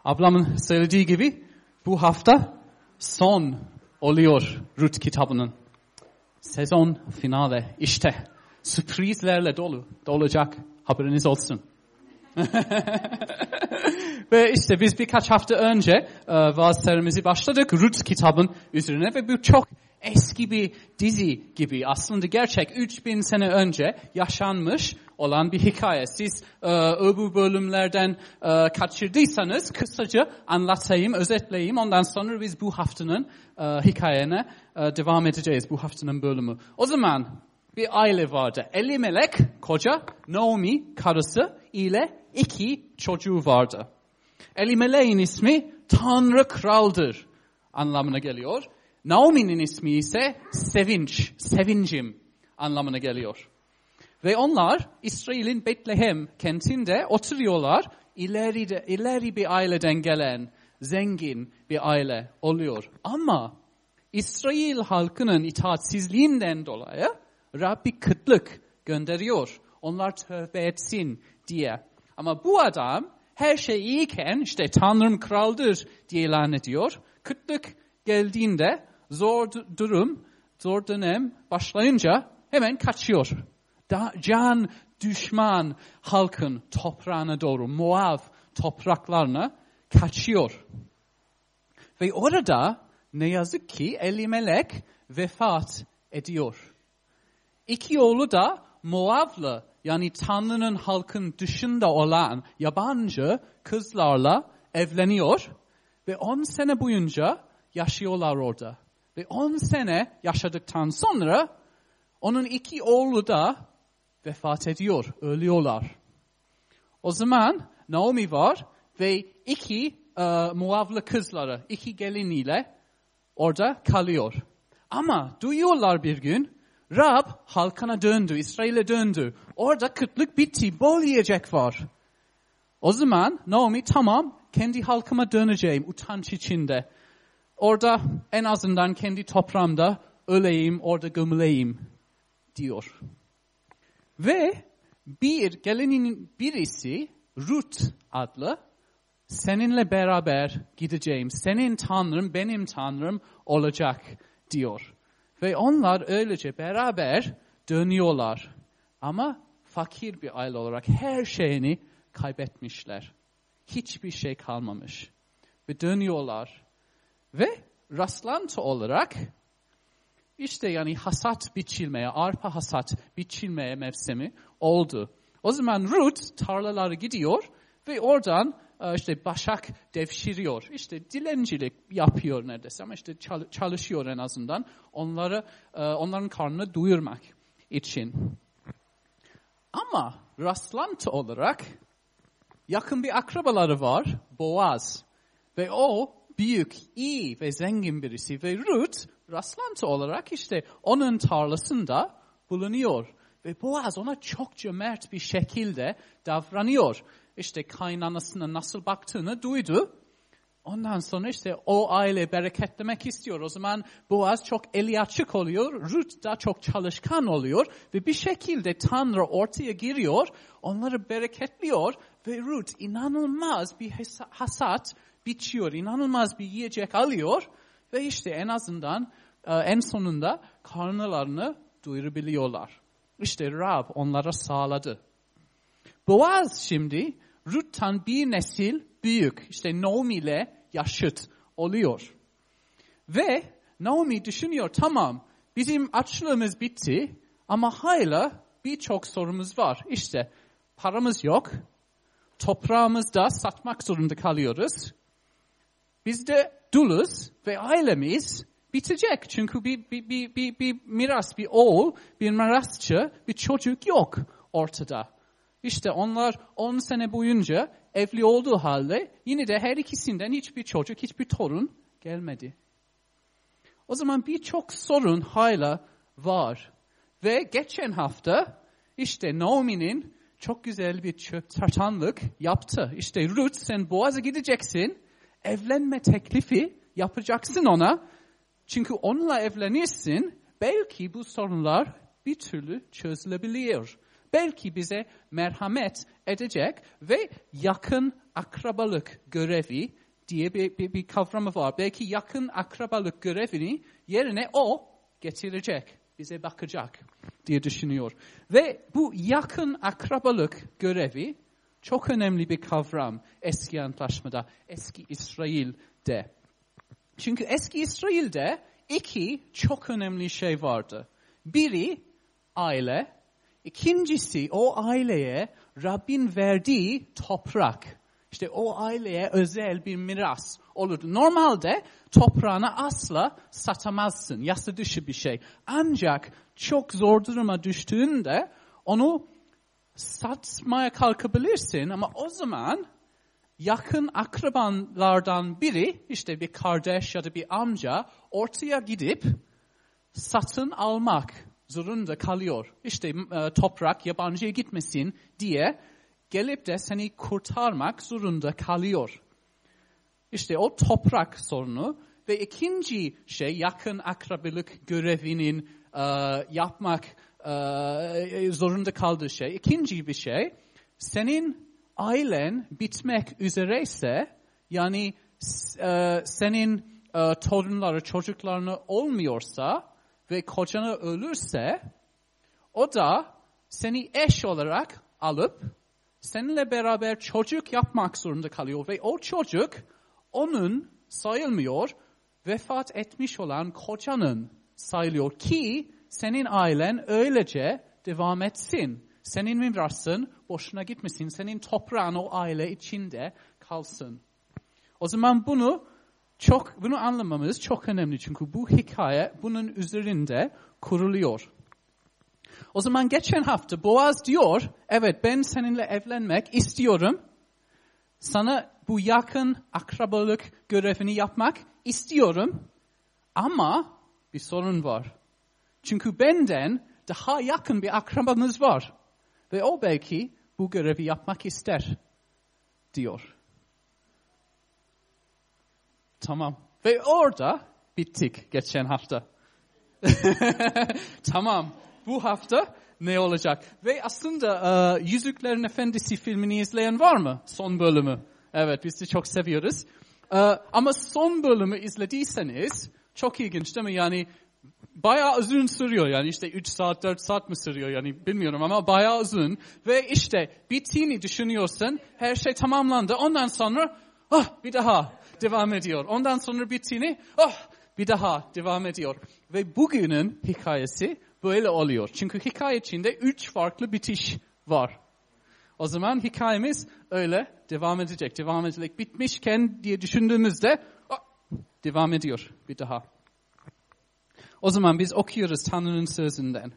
Ablamın söylediği gibi bu hafta son oluyor Rut kitabının. Sezon finale işte sürprizlerle dolacak, haberiniz olsun. Ve işte biz birkaç hafta önce vaaz serimizi başladık Rut kitabın üzerine ve bu çok eski bir dizi gibi aslında gerçek 3000 sene önce yaşanmış olan bir hikaye. Siz öbür bölümlerden kaçırdıysanız kısaca anlatayım, özetleyeyim. Ondan sonra biz bu haftanın hikayene devam edeceğiz, bu haftanın bölümü. O zaman bir aile vardı. Elimelek koca, Naomi karısı ile 2 çocuğu vardı. Elimelek'in ismi Tanrı Kraldır anlamına geliyor. Naomi'nin ismi ise sevinç, sevincim anlamına geliyor. Ve onlar İsrail'in Betlehem kentinde oturuyorlar. İleri bir aileden gelen zengin bir aile oluyor. Ama İsrail halkının itaatsizliğinden dolayı Rabbi kıtlık gönderiyor. Onlar tövbe etsin diye. Ama bu adam her şey iyiyken işte Tanrım kraldır diye ilan ediyor. Kıtlık geldiğinde zor dönem başlayınca hemen kaçıyor. Can düşman halkın toprağına doğru, Moab topraklarına kaçıyor. Ve orada ne yazık ki Elimelek vefat ediyor. 2 oğlu da Moab'lı yani Tanrı'nın halkın dışında olan yabancı kızlarla evleniyor. Ve 10 sene boyunca yaşıyorlar orada. Ve 10 sene yaşadıktan sonra onun 2 oğlu da vefat ediyor, ölüyorlar. O zaman Naomi var ve 2 Moab'lı kızları, 2 geliniyle orada kalıyor. Ama duyuyorlar bir gün, Rab halkına döndü, İsrail'e döndü. Orada kıtlık bitti, bol yiyecek var. O zaman Naomi tamam, kendi halkıma döneceğim utanç içinde. Orada en azından kendi toprağımda öleyim, orada gömüleyim diyor. Ve bir gelinin birisi Rut adlı seninle beraber gideceğim. Senin Tanrım benim Tanrım olacak diyor. Ve onlar öylece beraber dönüyorlar. Ama fakir bir aile olarak her şeyini kaybetmişler. Hiçbir şey kalmamış. Ve dönüyorlar. Ve rastlantı olarak işte yani hasat biçilmeye, arpa hasat biçilmeye mevsimi oldu. O zaman Rut tarlalara gidiyor ve oradan işte başak devşiriyor. İşte dilencilik yapıyor neredeyse ama işte çalışıyor en azından onların karnını doyurmak için. Ama rastlantı olarak yakın bir akrabaları var, Boaz. Ve o büyük, iyi ve zengin birisi. Ve Rut rastlantı olarak işte onun tarlasında bulunuyor. Ve Boaz ona çok cömert bir şekilde davranıyor. İşte kaynanasına nasıl baktığını duydu. Ondan sonra işte o aile bereketlemek istiyor. O zaman Boaz çok eli açık oluyor. Rut da çok çalışkan oluyor. Ve bir şekilde Tanrı ortaya giriyor. Onları bereketliyor. Ve Rut inanılmaz bir hasat biçiyor. İnanılmaz bir yiyecek alıyor. Ve işte en azından en sonunda karınlarını doyurabiliyorlar. İşte Rab onlara sağladı. Boaz şimdi Rut'tan bir nesil büyük. İşte Naomi ile yaşıt oluyor. Ve Naomi düşünüyor tamam bizim açlığımız bitti ama hala birçok sorumuz var. İşte paramız yok. Toprağımızda satmak zorunda kalıyoruz. Biz de duluz ve ailemiz bitecek. Çünkü bir miras, bir oğul, bir mirasçı, bir çocuk yok ortada. İşte onlar 10 sene boyunca evli olduğu halde yine de her ikisinden hiçbir çocuk, hiçbir torun gelmedi. O zaman birçok sorun hala var. Ve geçen hafta işte Naomi'nin çok güzel bir çatanlık yaptı. İşte Rut sen Boaz'a gideceksin, evlenme teklifi yapacaksın ona. Çünkü onunla evlenirsin, belki bu sorunlar bir türlü çözülebilir. belki bize merhamet edecek ve yakın akrabalık görevi diye bir kavramı var. Belki yakın akrabalık görevini yerine o getirecek, bize bakacak diye düşünüyor. Ve bu yakın akrabalık görevi çok önemli bir kavram eski antlaşmada, eski İsrail'de. Çünkü eski İsrail'de iki çok önemli şey vardı. Biri aile, ikincisi o aileye Rabbin verdiği toprak. İşte o aileye özel bir miras olurdu. Normalde toprağını asla satamazsın. Yasa dışı bir şey. Ancak çok zor duruma düştüğünde onu satmaya kalkabilirsin. Ama o zaman yakın akrabalardan biri, işte bir kardeş ya da bir amca ortaya gidip satın almak zorunda kalıyor. İşte toprak yabancıya gitmesin diye gelip de seni kurtarmak zorunda kalıyor. İşte o toprak sorunu ve ikinci şey yakın akrabalık görevinin yapmak zorunda kaldığı şey. İkinci bir şey, senin ailen bitmek üzereyse, yani senin torunları, çocuklarını olmuyorsa ve kocanı ölürse, o da seni eş olarak alıp seninle beraber çocuk yapmak zorunda kalıyor ve o çocuk onun sayılmıyor, vefat etmiş olan kocanın sayılıyor ki senin ailen öylece devam etsin. Senin mirasın boşuna gitmesin, senin toprağın o aile içinde kalsın. O zaman bunu anlamamız çok önemli çünkü bu hikaye bunun üzerinde kuruluyor. O zaman geçen hafta Boaz diyor, evet ben seninle evlenmek istiyorum. Sana bu yakın akrabalık görevini yapmak istiyorum. Ama bir sorun var. Çünkü benden daha yakın bir akrabamız var. Ve o belki bu görevi yapmak ister diyor. Tamam. Ve orada bittik geçen hafta. Tamam. Bu hafta ne olacak? Ve aslında Yüzüklerin Efendisi filmini izleyen var mı? Son bölümü. Evet, biz de çok seviyoruz. Ama son bölümü izlediyseniz çok ilginç değil mi? Yani bayağı uzun sürüyor. Yani işte 3 saat, 4 saat mi sürüyor? Yani bilmiyorum ama bayağı uzun. Ve işte bittiğini düşünüyorsun. Her şey tamamlandı. Ondan sonra bir daha devam ediyor. Ondan sonra bittiğini bir daha devam ediyor. Ve bugünün hikayesi böyle oluyor. Çünkü hikaye içinde 3 farklı bitiş var. O zaman hikayemiz öyle devam edecek. Devam edecek. Bitmişken diye düşündüğümüzde devam ediyor bir daha. O zaman biz okuyoruz Tanrı'nın sözünden.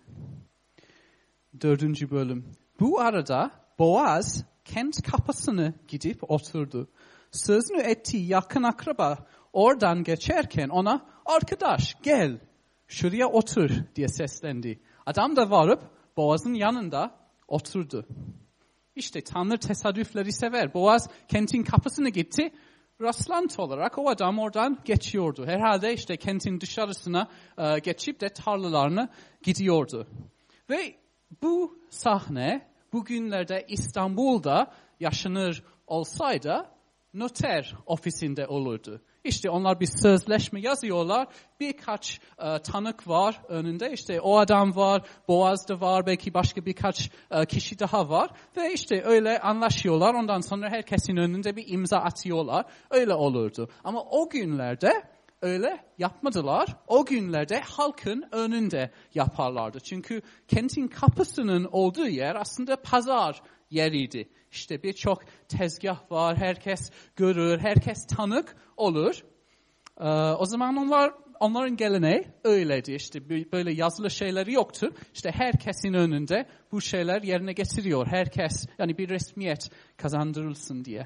4. bölüm. Bu arada Boaz kent kapısına gidip oturdu. Sözünü ettiği yakın akraba oradan geçerken ona arkadaş gel şuraya otur diye seslendi. Adam da varıp Boaz'ın yanında oturdu. İşte Tanrı tesadüfleri sever. Boaz kentin kapısına gitti. Rastlantı olarak o adam oradan geçiyordu. Herhalde işte kentin dışarısına geçip de tarlalarına gidiyordu. Ve bu sahne bugünlerde İstanbul'da yaşanır olsaydı noter ofisinde olurdu. İşte onlar bir sözleşme yazıyorlar. Birkaç tanık var önünde. İşte o adam var, Boaz da var, belki başka birkaç kişi daha var. Ve işte öyle anlaşıyorlar. Ondan sonra herkesin önünde bir imza atıyorlar. Öyle olurdu. Ama o günlerde öyle yapmadılar. O günlerde halkın önünde yaparlardı. Çünkü kentin kapısının olduğu yer aslında pazar yeriydi. İşte birçok tezgah var, herkes görür, herkes tanık olur. O zaman onların geleneği öyleydi. İşte böyle yazılı şeyleri yoktu. İşte herkesin önünde bu şeyler yerine getiriyor. Herkes, yani bir resmiyet kazandırılsın diye.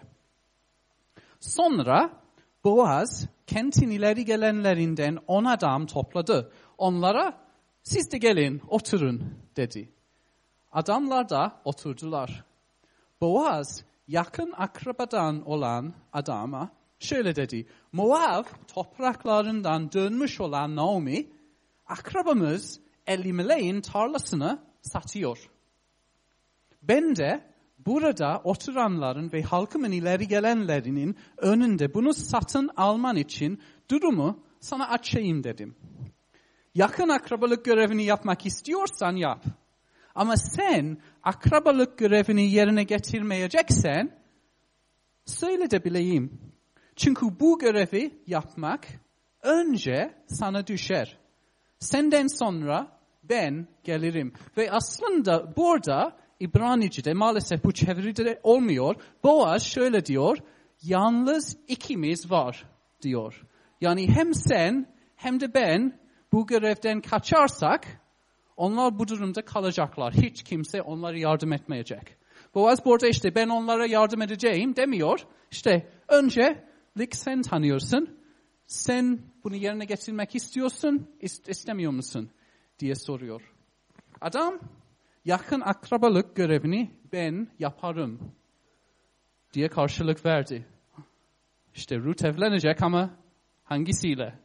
Sonra Boaz kentin ileri gelenlerinden 10 adam topladı. Onlara siz de gelin oturun dedi. Adamlar da oturdular. Boaz yakın akrabadan olan adama şöyle dedi. Moab topraklarından dönmüş olan Naomi, akrabamız Elimelek'in tarlasını satıyor. Ben de burada oturanların ve halkımın ileri gelenlerinin önünde bunu satın alman için durumu sana açayım dedim. Yakın akrabalık görevini yapmak istiyorsan yap. Ama sen akrabalık görevini yerine getirmeyeceksen söyle de bileyim. Çünkü bu görevi yapmak önce sana düşer. Senden sonra ben gelirim. Ve aslında burada İbranice'de maalesef bu çeviride olmuyor. Boaz şöyle diyor, yalnız ikimiz var diyor. Yani hem sen hem de ben bu görevden kaçarsak onlar bu durumda kalacaklar. Hiç kimse onlara yardım etmeyecek. Boaz burada işte ben onlara yardım edeceğim demiyor. İşte öncelik sen tanıyorsun. Sen bunu yerine getirmek istiyorsun, istemiyor musun diye soruyor. Adam yakın akrabalık görevini ben yaparım diye karşılık verdi. İşte Ruth evlenecek ama hangisiyle?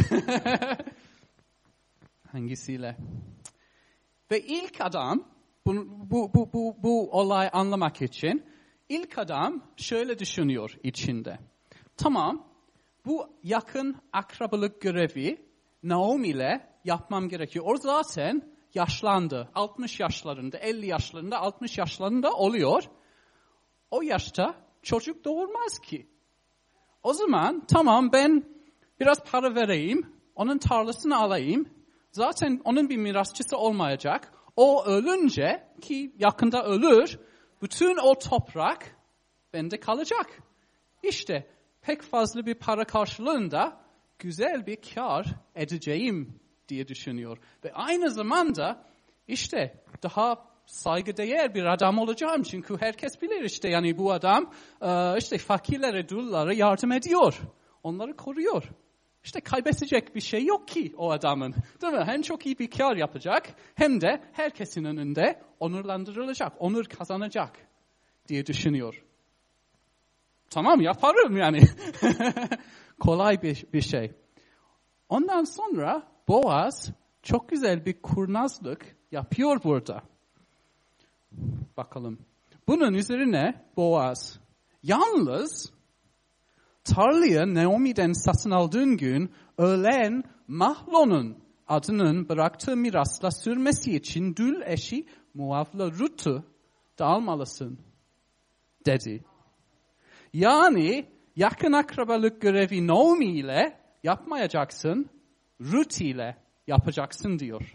Hangisiyle? Ve ilk adam bu olay anlamak için ilk adam şöyle düşünüyor içinde. Tamam, bu yakın akrabalık görevi Naomi ile yapmam gerekiyor. O zaten yaşlandı. 60 yaşlarında, 50 yaşlarında, 60 yaşlarında oluyor. O yaşta çocuk doğurmaz ki. O zaman tamam ben biraz para vereyim, onun tarlasını alayım. Zaten onun bir mirasçısı olmayacak. O ölünce ki yakında ölür, bütün o toprak bende kalacak. İşte pek fazla bir para karşılığında güzel bir kar edeceğim diye düşünüyor. Ve aynı zamanda işte daha saygıdeğer bir adam olacağım. Çünkü herkes bilir işte yani bu adam işte fakirlere, dullara yardım ediyor. Onları koruyor. İşte kaybedecek bir şey yok ki o adamın. Değil mi? Hem çok iyi bir kar yapacak hem de herkesin önünde onurlandırılacak, onur kazanacak diye düşünüyor. Tamam yaparım yani. Kolay bir şey. Ondan sonra Boaz çok güzel bir kurnazlık yapıyor burada. Bakalım. Bunun üzerine Boaz yalnız tarlayı Naomi'den satın aldığın gün ölen Mahlon'un adının bıraktığı mirasla sürmesi için dül eşi Moavlı Ruth'u da almalısın dedi. Yani yakın akrabalık görevi Naomi ile yapmayacaksın, Ruth ile yapacaksın diyor.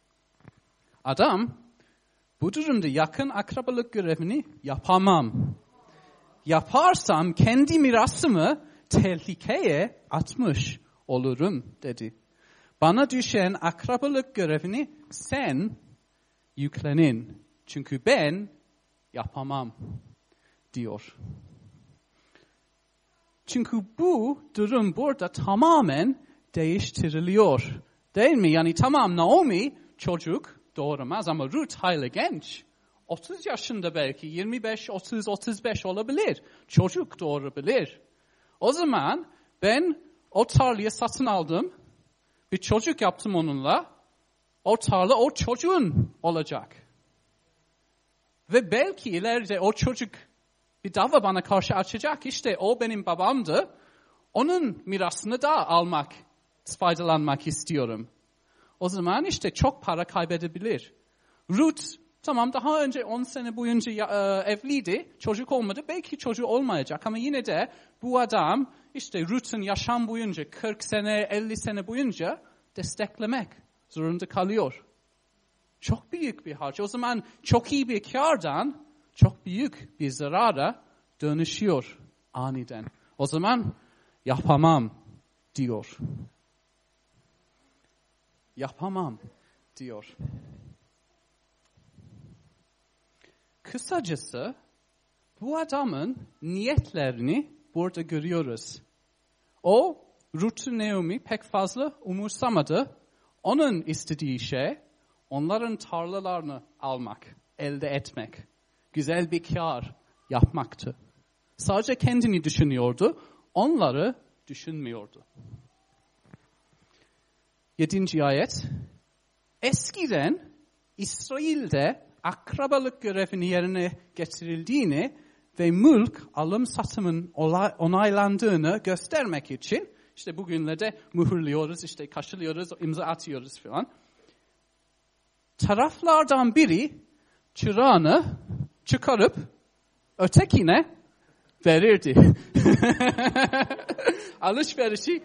Adam bu durumda yakın akrabalık görevini yapamam. Yaparsam kendi mirasımı tehlikeye atmış olurum dedi. Bana düşen akrabalık görevini sen yüklenin. Çünkü ben yapamam diyor. Çünkü bu durum burada tamamen değiştiriliyor. Değil mi? Yani tamam Naomi çocuk doğuramaz ama Ruth hayli genç. 30 yaşında belki 25, 30, 35 olabilir. Çocuk doğurabilir. O zaman ben o tarlayı satın aldım. Bir çocuk yaptım onunla. O tarla o çocuğun olacak. Ve belki ileride o çocuk bir dava bana karşı açacak. İşte o benim babamdı. Onun mirasını da almak, faydalanmak istiyorum. O zaman işte çok para kaybedebilir. Ruth tamam daha önce 10 sene boyunca evliydi, çocuk olmadı. Belki çocuğu olmayacak ama yine de bu adam işte Ruth'un yaşam boyunca 40 sene, 50 sene boyunca desteklemek zorunda kalıyor. Çok büyük bir harç. O zaman çok iyi bir kârdan çok büyük bir zarara dönüşüyor aniden. O zaman yapamam diyor. Yapamam diyor. Kısacası bu adamın niyetlerini burada görüyoruz. O Ruth'u Naomi pek fazla umursamadı. Onun istediği şey onların tarlalarını almak, elde etmek. Güzel bir kâr yapmaktı. Sadece kendini düşünüyordu, onları düşünmüyordu. 7. ayet. Eskiden İsrail'de akrabalık görevini yerine getirildiğini ve mülk alım satımın onaylandığını göstermek için işte bugünlerde mühürlüyoruz, işte kaşılıyoruz, imza atıyoruz falan. Taraflardan biri çırağını çıkarıp ötekine verirdi. Alışverişi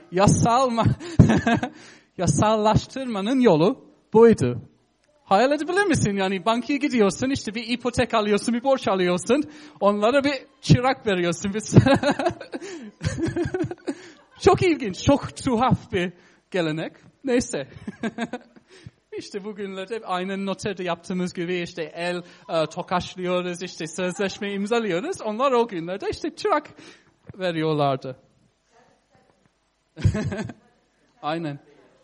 yasallaştırmanın yolu buydu. Hayal edebilir misin? Yani bankaya gidiyorsun, işte bir ipotek alıyorsun, bir borç alıyorsun. Onlara bir çırak veriyorsun. Çok ilginç, çok tuhaf bir gelenek. Neyse. İşte bugünlerde aynen noterde yaptığımız gibi işte el tokaşlıyoruz, işte sözleşme imzalıyoruz. Onlar o günlerde işte çırak veriyorlardı. Aynen.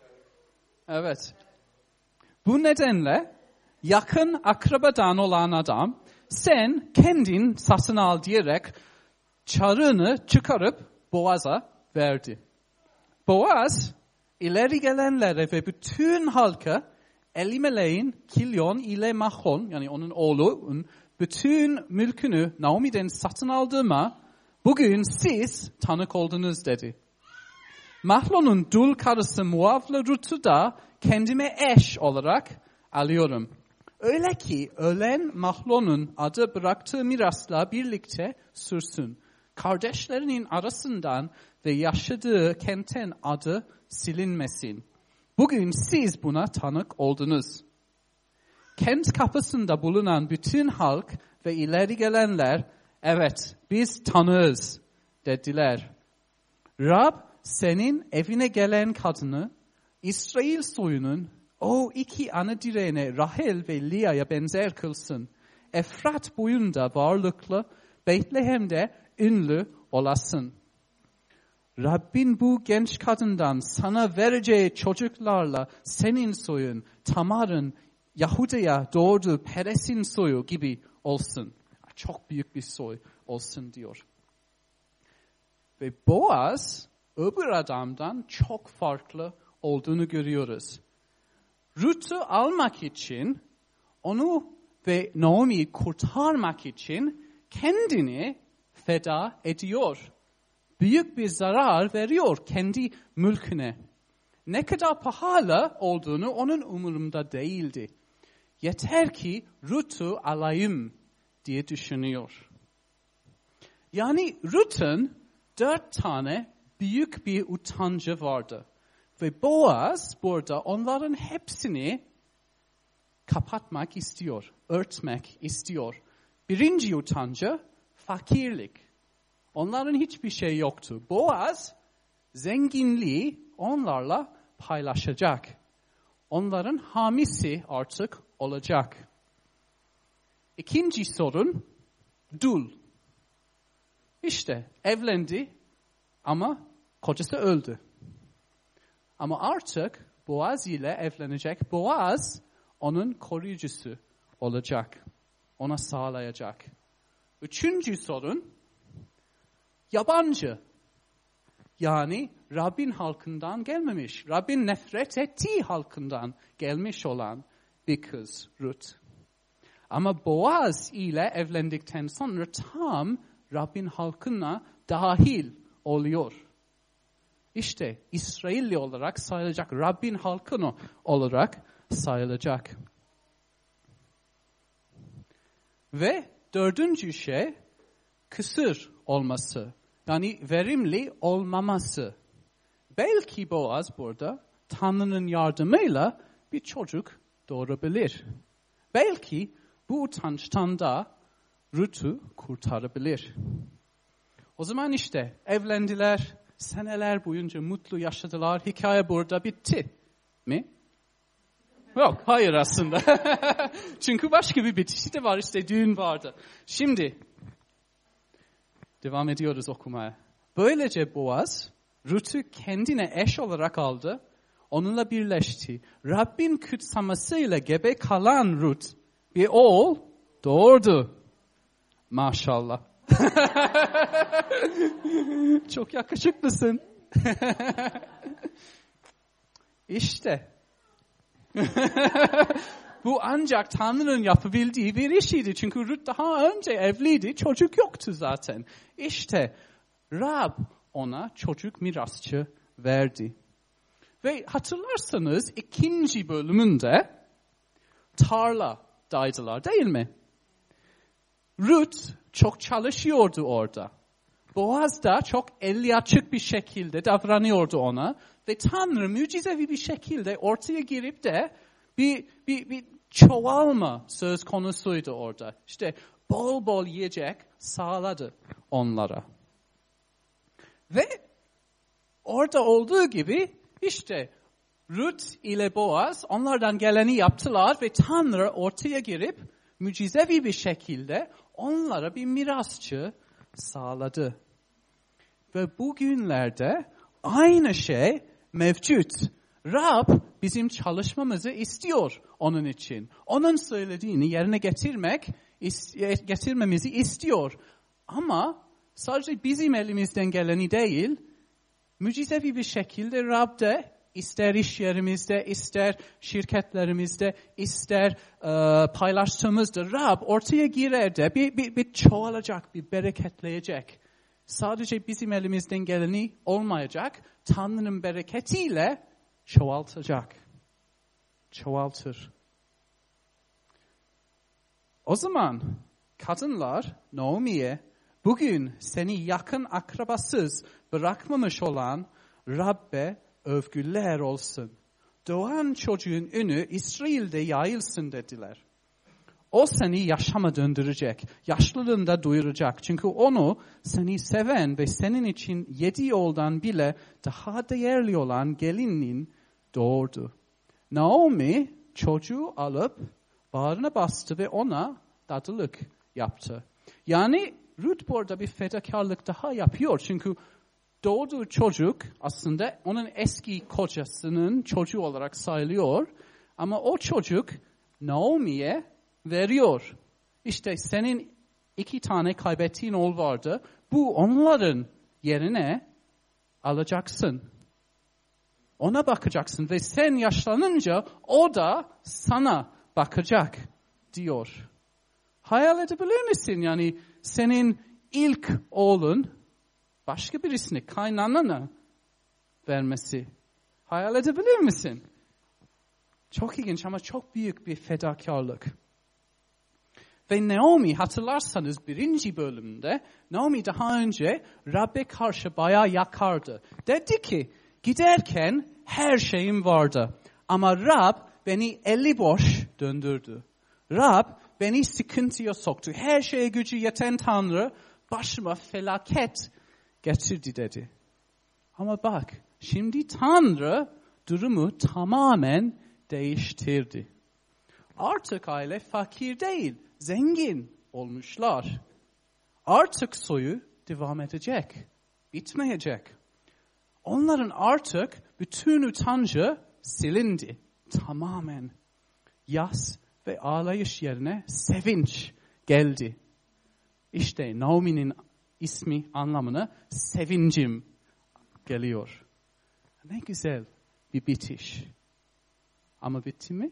Evet. Bu nedenle yakın akrabadan olan adam sen kendin satın al diyerek çarığını çıkarıp Boaz'a verdi. Boaz ileri gelenlere ve bütün halka Elimelek'in Kilyon ile Mahlon yani onun oğlunun bütün mülkünü Naomi'den satın aldığıma bugün siz tanık oldunuz dedi. Mahlon'un dul karısı Moavlı Rut'u da kendime eş olarak alıyorum. Öyle ki ölen Mahlon'un adı bıraktığı mirasla birlikte sürsün. Kardeşlerinin arasından ve yaşadığı kentin adı silinmesin. Bugün siz buna tanık oldunuz. Kent kapısında bulunan bütün halk ve ileri gelenler, evet biz tanığız dediler. Rab senin evine gelen kadını, İsrail soyunun o iki ana direğine Rahel ve Lea'ya benzer kılsın. Efrat boyunda varlıklı, Betlehem'de ünlü olasın. Rabbin bu genç kadından sana vereceği çocuklarla senin soyun, Tamar'ın Yahuda'ya doğurduğu Peres'in soyu gibi olsun. Çok büyük bir soy olsun diyor. Ve Boaz öbür adamdan çok farklı olduğunu görüyoruz. Ruth'u almak için, onu ve Naomi'yi kurtarmak için kendini feda ediyor. Büyük bir zarar veriyor kendi mülküne. Ne kadar pahalı olduğunu onun umurunda değildi. Yeter ki Ruth'u alayım diye düşünüyor. Yani Ruth'un 4 tane büyük bir utancı vardı. Ve Boaz burada onların hepsini kapatmak istiyor, örtmek istiyor. Birinci utancı fakirlik. Onların hiçbir şey yoktu. Boaz zenginliği onlarla paylaşacak. Onların hamisi artık olacak. İkinci sorun dul. İşte evlendi ama kocası öldü. Ama artık Boaz ile evlenecek. Boaz onun koruyucusu olacak. Ona sağlayacak. Üçüncü sorun yabancı. Yani Rabbin halkından gelmemiş. Rabbin nefret ettiği halkından gelmiş olan bir kız Ruth. Ama Boaz ile evlendikten sonra tam Rabbin halkına dahil oluyor. İşte İsrailli olarak sayılacak, Rabbin halkını olarak sayılacak. Ve dördüncü şey kısır olması. Yani verimli olmaması. Belki Boaz burada Tanrı'nın yardımıyla bir çocuk doğurabilir. Belki bu utançtan da Ruth'u kurtarabilir. O zaman işte evlendiler, seneler boyunca mutlu yaşadılar. Hikaye burada bitti mi? Yok, hayır aslında. Çünkü başka bir bitişi de var, işte düğün vardı. Şimdi devam ediyoruz okumaya. Böylece Boaz, Ruth'u kendine eş olarak aldı, onunla birleşti. Rabbin kutsamasıyla gebe kalan Ruth bir oğul doğurdu. Maşallah. Çok yakışıklısın. İşte. Bu ancak Tanrı'nın yapabildiği bir işiydi. Çünkü Rut daha önce evliydi, çocuk yoktu zaten. İşte Rab ona çocuk mirasçı verdi. Ve hatırlarsanız 2. bölümünde tarladaydılar değil mi? Rut çok çalışıyordu orada. Boaz da çok eli açık bir şekilde davranıyordu ona. Ve Tanrı mucizevi bir şekilde ortaya girip de bir çoğalma söz konusuydu orada. İşte bol bol yiyecek sağladı onlara. Ve orada olduğu gibi işte Rut ile Boaz onlardan geleni yaptılar ve Tanrı ortaya girip mucizevi bir şekilde onlara bir mirasçı sağladı. Ve bugünlerde aynı şey mevcut. Rab bizim çalışmamızı istiyor onun için. Onun söylediğini yerine getirmemizi istiyor. Ama sadece bizim elimizden geleni değil, mucizevi bir şekilde Rab de ister iş yerimizde, ister şirketlerimizde, ister paylaştığımızda Rab ortaya girer de bir çoğalacak, bir bereketleyecek. Sadece bizim elimizden geleni olmayacak, Tanrı'nın bereketiyle çoğaltacak. Çoğaltır. O zaman kadınlar Naomi'ye bugün seni yakın akrabasız bırakmamış olan Rabbe övgüler olsun. Doğan çocuğun ünü İsrail'de yayılsın dediler. O seni yaşama döndürecek, yaşlılığında duyuracak. Çünkü onu seni seven ve senin için 7 yoldan bile daha değerli olan gelinin doğurdu. Naomi çocuğu alıp bağrına bastı ve ona dadılık yaptı. Yani Rut burada bir fedakarlık daha yapıyor. Çünkü doğduğu çocuk aslında onun eski kocasının çocuğu olarak sayılıyor. Ama o çocuk Naomi'ye veriyor. İşte senin 2 tane kaybettiğin oğul vardı. Bu onların yerine alacaksın. Ona bakacaksın ve sen yaşlanınca o da sana bakacak diyor. Hayal edebilir misin? Yani senin ilk oğlun başka birisine, kaynanana vermesi. Hayal edebilir misin? Çok ilginç ama çok büyük bir fedakarlık. Ve Naomi hatırlarsanız 1. bölümde Naomi daha önce Rab'be karşı bayağı yakardı. Dedi ki giderken her şeyim vardı ama Rab beni eli boş döndürdü. Rab beni sıkıntıya soktu. Her şeye gücü yeten Tanrı başıma felaket getirdi dedi. Ama bak şimdi Tanrı durumu tamamen değiştirdi. Artık aile fakir değil, zengin olmuşlar. Artık soyu devam edecek, bitmeyecek. Onların artık bütün utancı silindi tamamen. Yas ve ağlayış yerine sevinç geldi. İşte Naomi'nin ismi anlamına sevincim geliyor. Ne güzel bir bitiş. Ama bitti mi?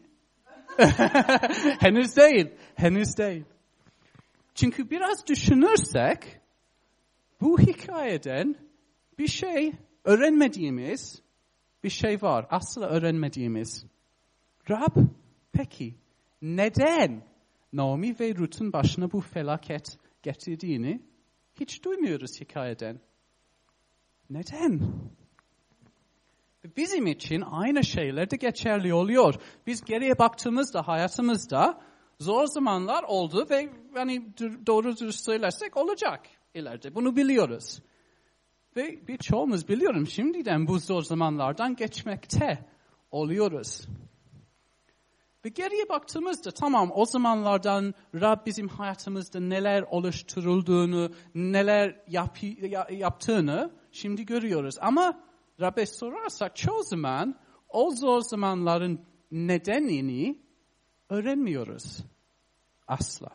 Henüz değil. Henüz değil. Çünkü biraz düşünürsek bu hikayeden bir şey öğrenmediğimiz bir şey var. Asla öğrenmediğimiz. Rab peki neden Naomi ve Ruth'un başına bu felaket getirdiğini hiç duymuyoruz hikayeden. Neden? Bizim için aynı şeyler de geçerli oluyor. Biz geriye baktığımızda hayatımızda zor zamanlar oldu ve hani doğru dürüst söylersek olacak ileride. Bunu biliyoruz. Ve birçoğumuz biliyorum şimdiden bu zor zamanlardan geçmekte oluyoruz. Ve geriye baktığımızda tamam o zamanlardan Rab bizim hayatımızda neler oluşturulduğunu, neler yaptığını şimdi görüyoruz. Ama Rab'be sorarsak çoğu zaman o zor zamanların nedenini öğrenmiyoruz. Asla.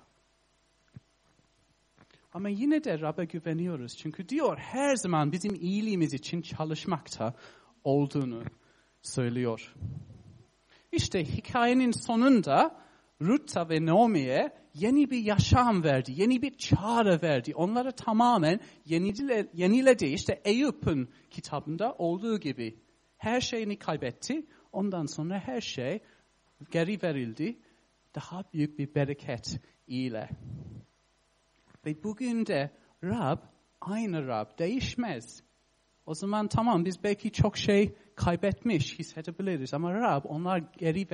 Ama yine de Rab'be güveniyoruz. Çünkü diyor her zaman bizim iyiliğimiz için çalışmakta olduğunu söylüyor. İşte hikayenin sonunda Ruth'a ve Naomi'ye yeni bir yaşam verdi, yeni bir çağrı verdi. Onları tamamen yeniledi. İşte Eyüp'ün kitabında olduğu gibi. Her şeyini kaybetti. Ondan sonra her şey geri verildi. Daha büyük bir bereket ile. Ve bugün de Rab aynı Rab, değişmez. O zaman tamam, biz belki çok şey kaybetmiş hissedebiliriz ama Rab onlar geri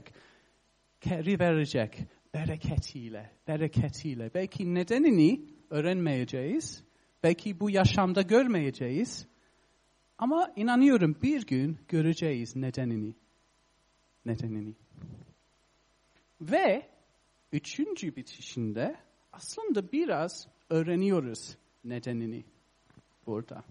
verecek bereketiyle. Belki nedenini öğrenmeyeceğiz, belki bu yaşamda görmeyeceğiz ama inanıyorum bir gün göreceğiz nedenini. Ve üçüncü bitişinde aslında biraz öğreniyoruz nedenini burada.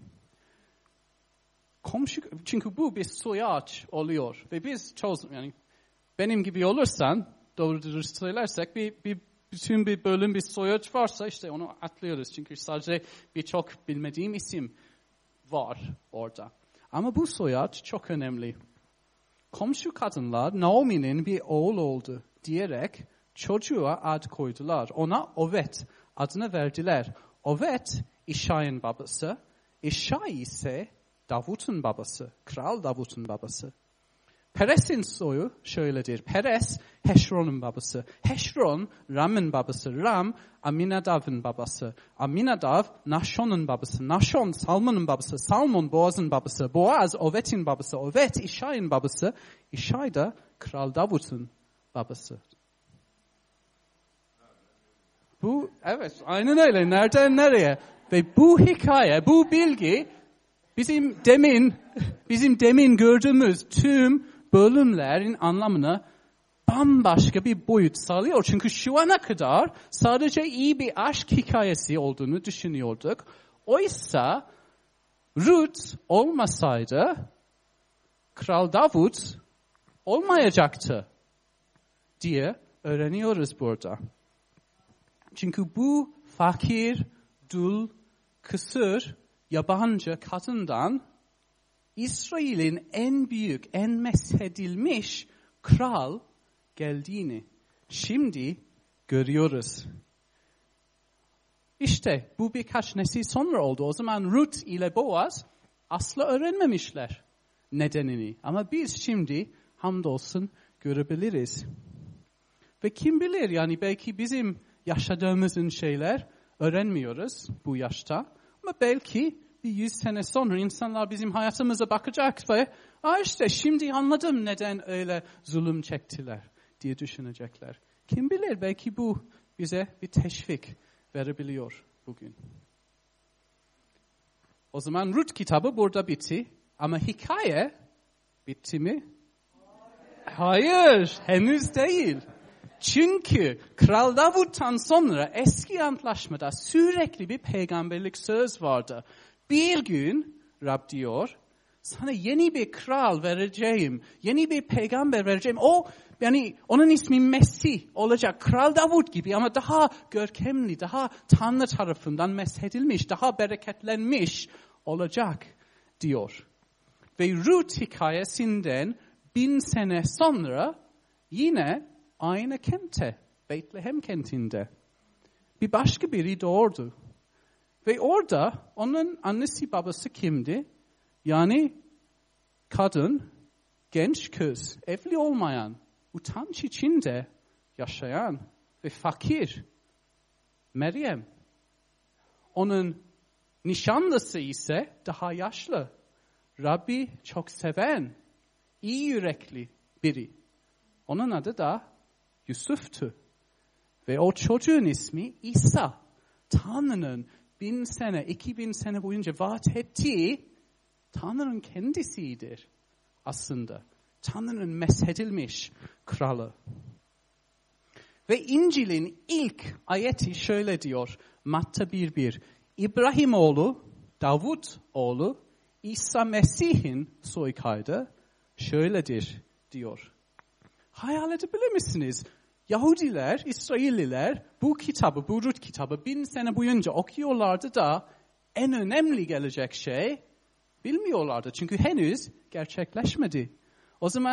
Çünkü bu bir soyaç oluyor ve biz yani benim gibi olursan, doğru dürüst söylersek bütün bir bölüm bir soyaç varsa işte onu atlıyoruz. Çünkü sadece birçok bilmediğim isim var orada. Ama bu soyaç çok önemli. Komşu kadınlar Naomi'nin bir oğul oldu diyerek çocuğa ad koydular. Ona Ovet adını verdiler. Ovet İşay'ın babası. İşay ise Davut'un babası. Kral Davut'un babası. Peres'in soyu şöyledir. Peres Heşron'un babası. Heşron Ram'ın babası. Ram Aminadav'ın babası. Aminadav Nahşon'un babası. Nahşon Salmon'un babası. Salmon Boaz'ın babası. Boaz Ovet'in babası. Ovet İşay'ın babası. İşay da Kral Davut'un babası. Bu evet aynen öyle. Nereden nereye? Ve bu hikaye, bu bilgi bizim demin gördüğümüz tüm bölümlerin anlamına bambaşka bir boyut sağlıyor. Çünkü şu ana kadar sadece iyi bir aşk hikayesi olduğunu düşünüyorduk. Oysa Ruth olmasaydı Kral Davut olmayacaktı diye öğreniyoruz burada. Çünkü bu fakir, dul, kısır, yabancı kadından İsrail'in en büyük, en meshedilmiş kral geldiğini şimdi görüyoruz. İşte bu birkaç nesil sonra oldu. O zaman Ruth ile Boaz asla öğrenmemişler nedenini. Ama biz şimdi hamdolsun görebiliriz. Ve kim bilir yani belki bizim yaşadığımızın şeyler öğrenmiyoruz bu yaşta. Ama belki bir 100 sene sonra insanlar bizim hayatımıza bakacak ve işte şimdi anladım neden öyle zulüm çektiler diye düşünecekler. Kim bilir belki bu bize bir teşvik verebiliyor bugün. O zaman Ruth kitabı burada bitti ama hikaye bitti mi? Hayır, henüz değil. Çünkü Kral Davut'tan sonra eski antlaşmada sürekli bir peygamberlik söz vardı. Bir gün Rab diyor, sana yeni bir kral vereceğim, yeni bir peygamber vereceğim. Yani onun ismi Mesih olacak, Kral Davut gibi ama daha görkemli, daha Tanrı tarafından meshedilmiş, daha bereketlenmiş olacak diyor. Ve Ruth hikayesinden 1000 sene sonra yine aynı kente, Bethlehem kentinde bir başka biri doğurdu. Ve orada onun annesi babası kimdi? Yani kadın, genç kız, evli olmayan, utanç içinde yaşayan ve fakir Meryem. Onun nişanlısı ise daha yaşlı, Rabbi çok seven, iyi yürekli biri. Onun adı da Yusuf'tu. Ve o çocuğun ismi İsa. Tanrı'nın 1000 sene, 2000 sene boyunca vaat ettiği Tanrı'nın kendisidir aslında. Tanrı'nın meshedilmiş kralı. Ve İncil'in ilk ayeti şöyle diyor. Matta 1:1. İbrahim oğlu, Davut oğlu, İsa Mesih'in soykaydı şöyledir diyor. Hayal edebilir misiniz? Yahudiler, İsrailliler bu kitabı, bu Ruth kitabı 1000 sene boyunca okuyorlardı da en önemli gelecek şey bilmiyorlardı. Çünkü henüz gerçekleşmedi. O zaman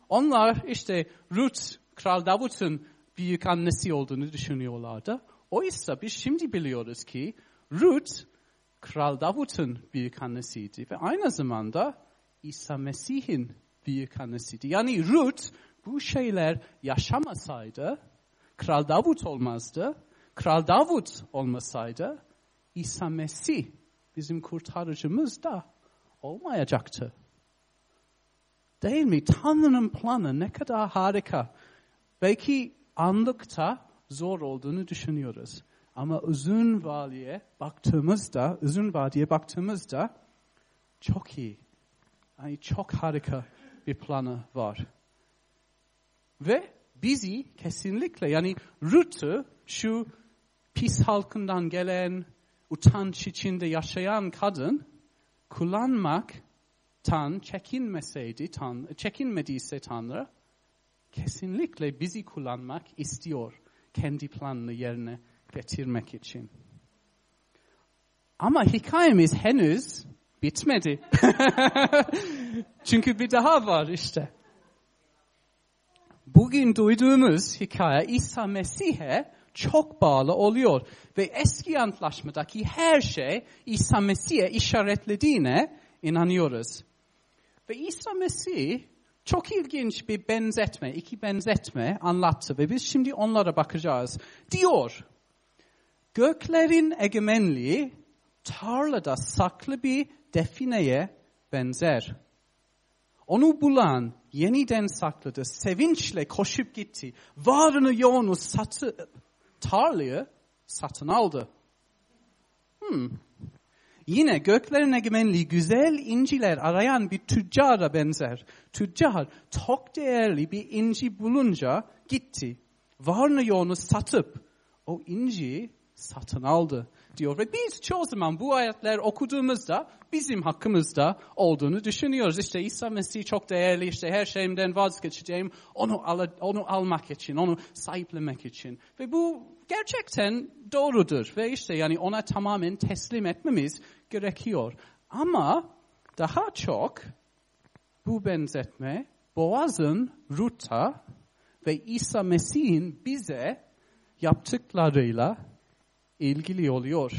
Onlar işte Ruth, Kral Davut'un büyük annesi olduğunu düşünüyorlardı. Oysa biz şimdi biliyoruz ki Ruth, Kral Davut'un büyük annesiydi ve aynı zamanda İsa Mesih'in büyük annesiydi. Yani Ruth bu şeyler yaşamasaydı, Kral Davut olmazdı. Kral Davut olmasaydı, İsa Mesih bizim kurtarıcımız da olmayacaktı. Değil mi? Tanrı'nın planı ne kadar harika. Belki anlıkta zor olduğunu düşünüyoruz. Ama uzun vadeye baktığımızda çok iyi. Yani çok harika bir planı var. Ve bizi kesinlikle yani Ruth'u şu pis halkından gelen, utanç içinde yaşayan kadın kullanmaktan çekinmediyse Tanrı kesinlikle bizi kullanmak istiyor kendi planını yerine getirmek için. Ama hikayemiz henüz bitmedi. Çünkü bir daha var işte. Bugün duyduğumuz hikaye İsa Mesih'e çok bağlı oluyor. Ve eski antlaşmadaki her şey İsa Mesih'e işaretlediğine inanıyoruz. Ve İsa Mesih çok ilginç iki benzetme anlattı ve biz şimdi onlara bakacağız. Diyor, göklerin egemenliği tarlada saklı bir defineye benzer. Onu bulan yeniden sakladı, sevinçle koşup gitti. Varını yoğunu tarlayı satın aldı. Yine göklerin egemenliği güzel inciler arayan bir tüccara benzer. Tüccar çok değerli bir inci bulunca gitti. Varını yoğunu satıp o inciyi satın aldı diyor. Ve biz çoğu zaman bu ayetler okuduğumuzda bizim hakkımızda olduğunu düşünüyoruz. İşte İsa Mesih çok değerli, işte her şeyimden vazgeçeceğim, onu almak için, onu sahiplemek için. Ve bu gerçekten doğrudur. Ve işte yani ona tamamen teslim etmemiz gerekiyor. Ama daha çok bu benzetme Boaz'ın Ruth'a ve İsa Mesih'in bize yaptıklarıyla ilgili oluyor.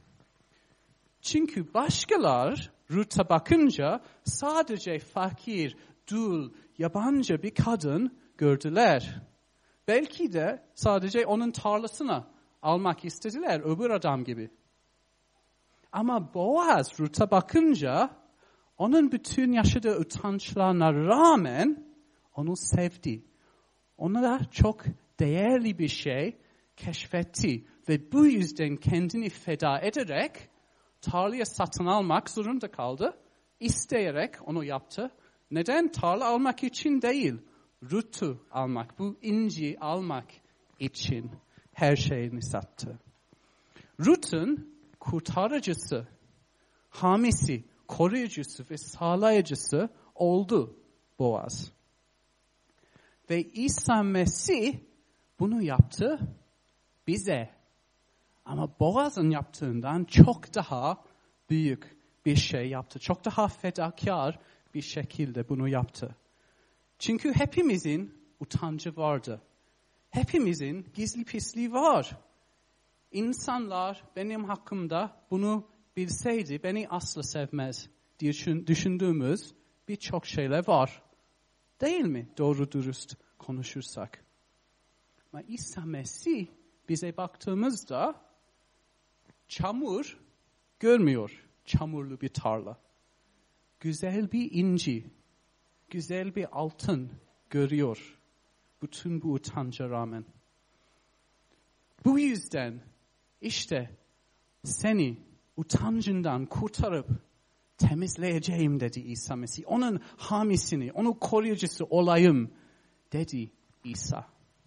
Çünkü başkalar Ruth'a bakınca sadece fakir, dul, yabancı bir kadın gördüler. Belki de sadece onun tarlasını almak istediler öbür adam gibi. Ama Boaz Ruth'a bakınca onun bütün yaşadığı utançlarına rağmen onu sevdi. Ona da çok değerli bir şey keşfetti ve bu yüzden kendini feda ederek tarlayı satın almak zorunda kaldı. İsteyerek onu yaptı. Neden? Tarla almak için değil, Ruth'u almak, bu inci almak için her şeyini sattı. Ruth'un kurtarıcısı, hamisi, koruyucusu ve sağlayıcısı oldu Boaz. Ve İsa Mesih bunu yaptı bize. Ama Boaz'ın yaptığından çok daha büyük bir şey yaptı. Çok daha fedakar bir şekilde bunu yaptı. Çünkü hepimizin utancı vardı. Hepimizin gizli pisliği var. İnsanlar benim hakkımda bunu bilseydi beni asla sevmez diye düşündüğümüz birçok şeyler var. Değil mi? Doğru dürüst konuşursak. Ama İsa Mesih bize baktığımızda çamur görmüyor. Çamurlu bir tarla. Güzel bir inci, güzel bir altın görüyor. Bütün bu utanca rağmen. Bu yüzden işte seni utancından kurtarıp temizleyeceğim dedi İsa Mesih. Onun hamisini, onun koruyucusu olayım dedi İsa.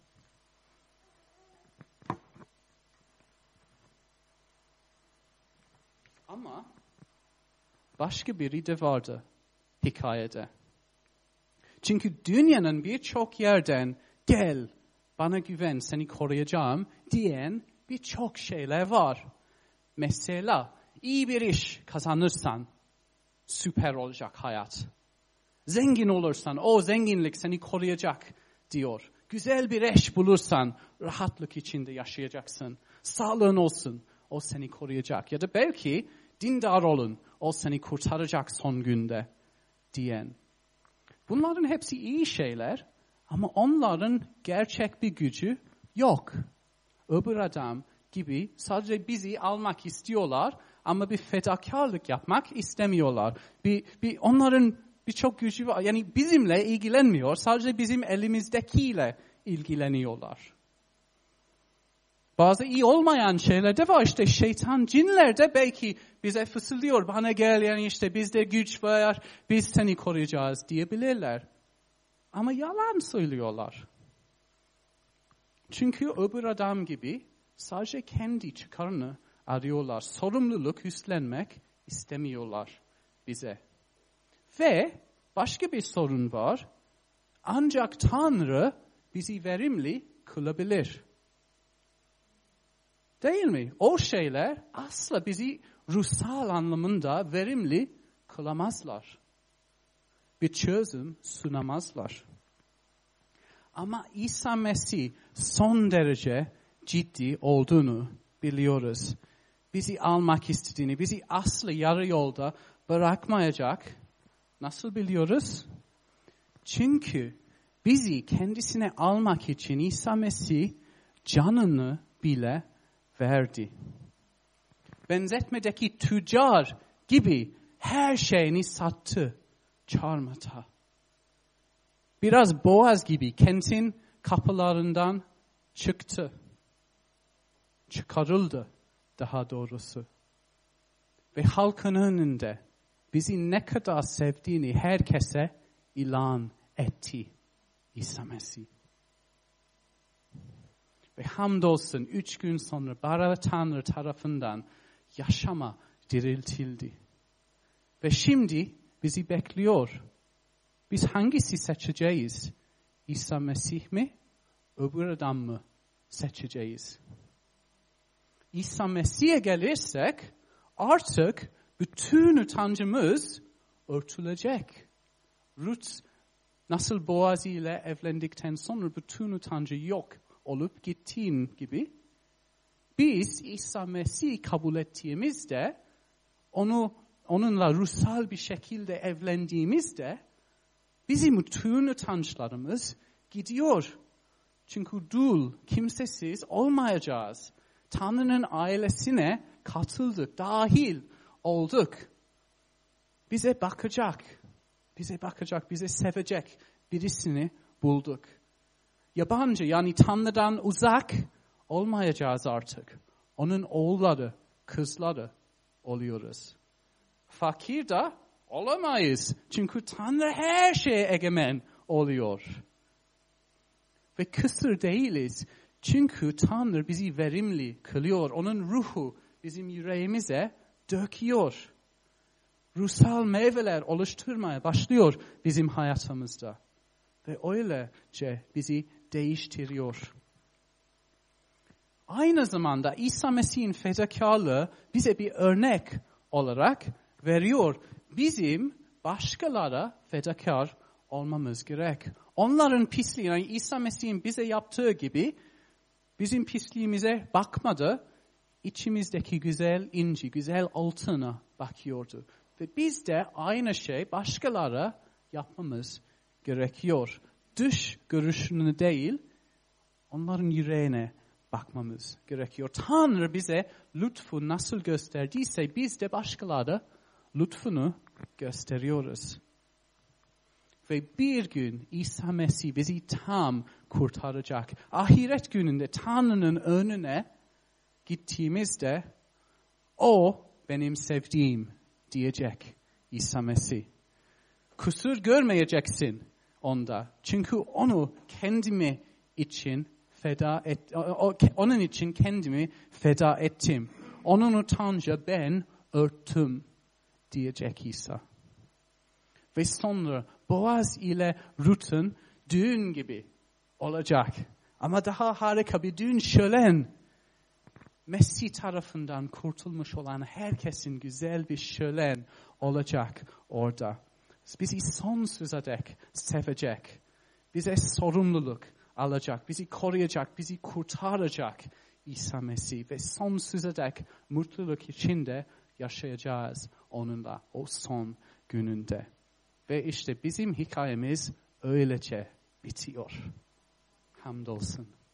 Ama başka biri de vardı hikayede. Çünkü dünyanın birçok yerden gel, bana güven, seni koruyacağım diyen birçok şeyler var. Mesela iyi bir iş kazanırsan süper olacak hayat. Zengin olursan o zenginlik seni koruyacak diyor. Güzel bir eş bulursan rahatlık içinde yaşayacaksın. Sağlığın olsun, o seni koruyacak. Ya da belki dindar olun, o seni kurtaracak son günde diyen. Bunların hepsi iyi şeyler ama onların gerçek bir gücü yok. Öbür adam gibi sadece bizi almak istiyorlar ama bir fedakarlık yapmak istemiyorlar. Onların birçok gücü var. Yani bizimle ilgilenmiyor, sadece bizim elimizdekiyle ilgileniyorlar. Bazı iyi olmayan şeyler de var. İşte şeytan, cinler de belki bize fısıldıyor. Bana gel, yani işte bizde güç var, biz seni koruyacağız diyebilirler. Ama yalan söylüyorlar. Çünkü öbür adam gibi sadece kendi çıkarını arıyorlar. Sorumluluk üstlenmek istemiyorlar bize. Ve başka bir sorun var. Ancak Tanrı bizi verimli kılabilir. Değil mi? O şeyler asla bizi ruhsal anlamında verimli kılamazlar. Bir çözüm sunamazlar. Ama İsa Mesih son derece ciddi olduğunu biliyoruz. Bizi almak istediğini, bizi asla yarı yolda bırakmayacak. Nasıl biliyoruz? Çünkü bizi kendisine almak için İsa Mesih canını bile verdi. Benzetmedeki tüccar gibi her şeyini sattı çarmıha. Biraz Boğaz gibi kentin kapılarından çıktı. Çıkarıldı daha doğrusu. Ve halkın önünde bizi ne kadar sevdiğini herkese ilan etti İsa Mesih. Ve hamdolsun 3 gün sonra Bara Tanrı tarafından yaşama diriltildi. Ve şimdi bizi bekliyor. Biz hangisi seçeceğiz? İsa Mesih mi? Öbür adam mı seçeceğiz? İsa Mesih'e gelirsek artık bütün utancımız örtülecek. Ruth nasıl Boaz ile evlendikten sonra bütün utancı yok olup gittiğin gibi biz İsa Mesih'i kabul ettiğimizde onunla ruhsal bir şekilde evlendiğimizde bizim bütün utançlarımız gidiyor. Çünkü dul, kimsesiz olmayacağız. Tanrı'nın ailesine katıldık, dahil olduk. Bize bakacak, bize sevecek birisini bulduk. Yabancı, yani Tanrı'dan uzak olmayacağız artık. Onun oğulları, kızları oluyoruz. Fakir de olamayız. Çünkü Tanrı her şeye egemen oluyor. Ve kısır değiliz. Çünkü Tanrı bizi verimli kılıyor. Onun ruhu bizim yüreğimize döküyor. Ruhsal meyveler oluşturmaya başlıyor bizim hayatımızda. Ve öylece bizi değiştiriyor. Aynı zamanda İsa Mesih'in fedakarlığı bize bir örnek olarak veriyor. Bizim başkalara fedakar olmamız gerek. Onların pisliği, yani İsa Mesih'in bize yaptığı gibi bizim pisliğimize bakmadı. İçimizdeki güzel inci, güzel altına bakıyordu. Ve biz de aynı şey başkalara yapmamız gerekiyor. Dış görünüşünü değil, onların yüreğine bakmamız gerekiyor. Tanrı bize lütfu nasıl gösterdiyse biz de başkalara lütfunu gösteriyoruz. Ve bir gün İsa Mesih bizi tam kurtaracak. Ahiret gününde Tanrı'nın önüne gittiğimizde o benim sevdiğim diyecek İsa Mesih. Kusur görmeyeceksin onda. Çünkü onu kendimi için onun için kendimi feda ettim. Onun utancı ben örttüm diyecek İsa. Ve sonra Boaz ile Ruth'un düğün gibi olacak. Ama daha harika bir düğün, şölen. Mesih tarafından kurtulmuş olan herkesin güzel bir şölen olacak orada. Bizi sonsuza dek sevecek. Bize sorumluluk alacak. Bizi koruyacak, bizi kurtaracak İsa Mesih. Ve sonsuza dek mutluluk içinde yaşayacağız onunla o son gününde. Ve işte bizim hikayemiz öylece bitiyor. Hamdolsun.